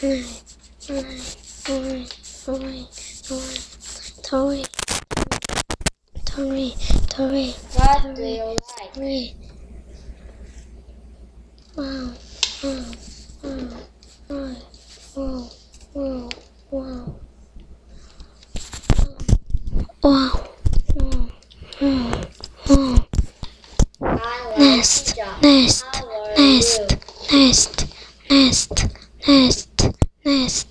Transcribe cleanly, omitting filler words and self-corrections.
What do you like? Wow. I Nest, like nest, How are nest, you? nest, nest, nest, nest.